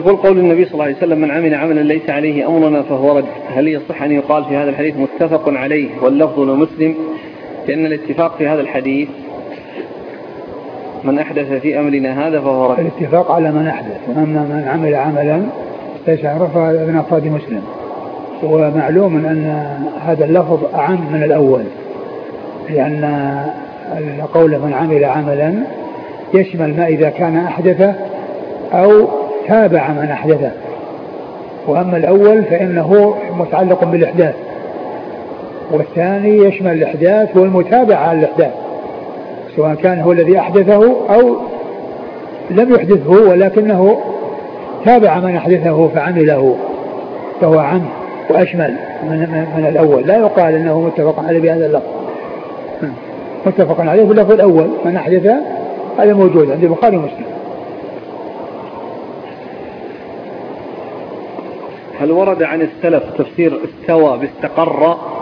يقول قول النبي صلى الله عليه وسلم من عمل عملا ليس عليه أمرنا فهو رد، هل يصح أن يقال في هذا الحديث متفق عليه واللفظ لمسلم؟ لأن الاتفاق في هذا الحديث من أحدث في أمرنا هذا فهو رد. الاتفاق على من أحدث، وأما من عمل عملا ليس عرفه من أفراد مسلم. ومعلوم أن هذا اللفظ أعم من الأول، لأن قول من عمل عملا يشمل ما إذا كان أحدثه أو تابع من أحدثه، وأما الأول فإنه متعلق بالإحداث، والثاني يشمل الإحداث والمتابعة على الإحداث، سواء كان هو الذي أحدثه أو لم يحدثه ولكنه تابع من أحدثه فعمله، فهو عام وأشمل من الأول. لا يقال أنه متفق عليه بهذا اللفظ، متفق عليه باللفظ الأول من أحدث، هذا موجود عند البخاري ومسلم. هل ورد عن السلف تفسير استوى باستقر